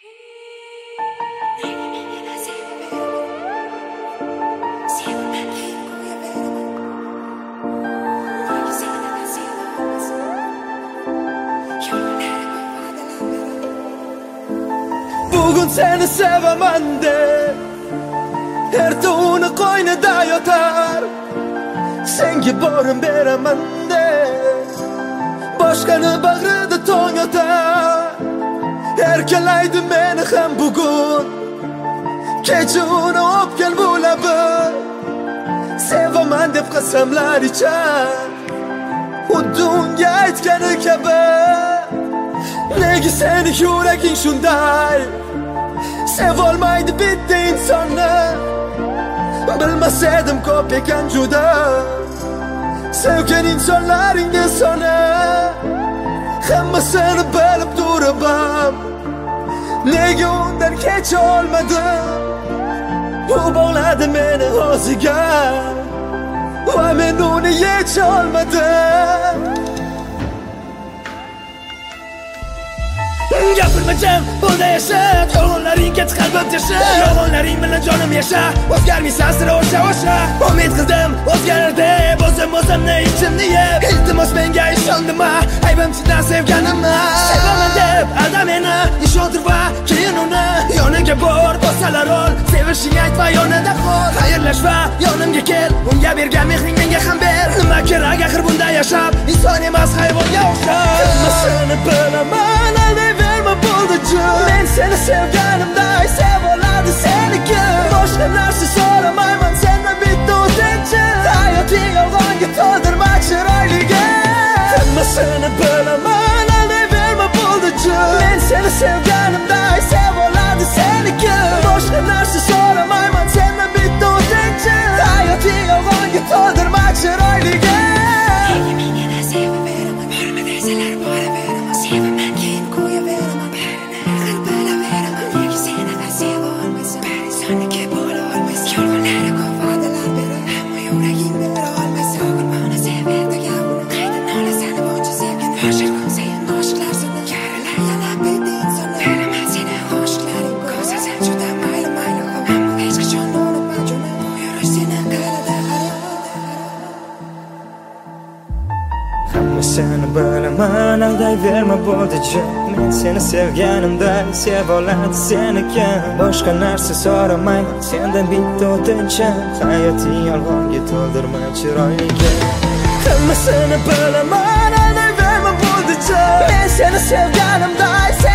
Bugün seni sevaman deb erta uni qo'ynida yotar, senga borim beraman deb boshqani bag'rida tong yotar. Erkalaydi meni ham bugun kecha uni o'pgan bu labi, sevaman deb qasamlar ichar xuddi unga aytgani kabi. Nega seni yuraging shunday sevolmaydi bitta insonni? Bilmasaydim ko'p ekan juda sevgan insonlaringni soni. Hammasini bilib turib ham nega undan kecha olmadim? U bog'ladi meni o'ziga va men uni yecha olmadim. Gapirmacham, bunda yasha, yolg'onlaring ketib qalbim tasha. Yolg'onlaring bilan jonim yasha, o'zgarmaysan sira o'sha. Umid qildim o'zgarar deb, o'zimni ichimni yeb. Iltimos menga ishondima, aybimchidan sevganimni. Sevaman deb alda meni, ishontir va keyin uni yoniga bor, bo'lsalar ol, sevishing aytma yonida qol. Xayrlash va yonimga kel, unga bergan mehring menga ham ber. Nima kerak axir bunda yashab, inson emas hayvonga o'xshab. Hammasini bilaman, aldayverma bo'ldi jin. Men seni sevganimday sevoladi seniki. Boshqa narsa so'ramayman sendan bitta o'tinchi. Hayoting yolg'onga to'ldirma chiroyliga. Hammasini bilaman, aldayverma bo'ldi jin. Men seni sevganimday sevoladi seniki. Boshqa narsa so'ramayman sendan bitta o'tinchi. Hayoting yolg'onga to'ldirma chiroyliga. Seni bilaman, aldayverma bo'ldi jin. Men seni sevganimday sevoladi seniki. Boshqa narsa so'ramayman sendan bitta o'tinchi. Hayoting yolg'onga to'ldirma chiroyliga. Hammasini bilaman, aldayverma bo'ldi jin. Men seni sevganimday